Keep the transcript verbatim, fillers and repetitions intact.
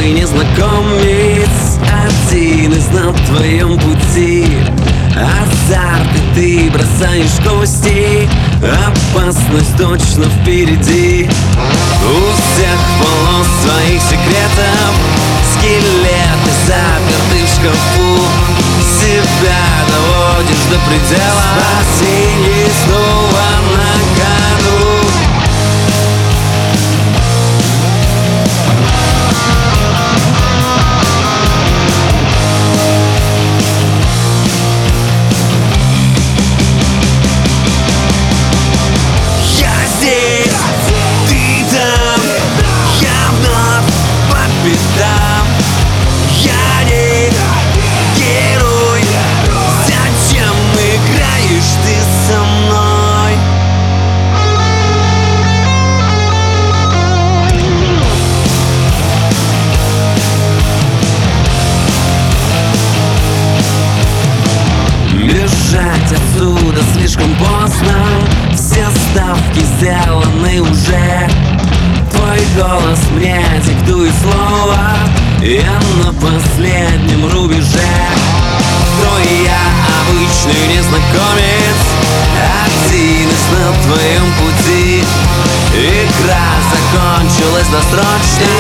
обычный незнакомец, один из на твоем пути. Азарт, и ты бросаешь кости, опасность точно впереди. У всех полно своих секретов, скелеты заперты в шкафу. Себя доводишь до предела, спасение снова на кону. Я не герой, зачем играешь ты со мной? Бежать отсюда слишком поздно, все ставки сделаны уже. Твой голос мне диктует слово, я на последнем рубеже. Кто я, обычный незнакомец, один из на твоем пути. Игра закончилась досрочно,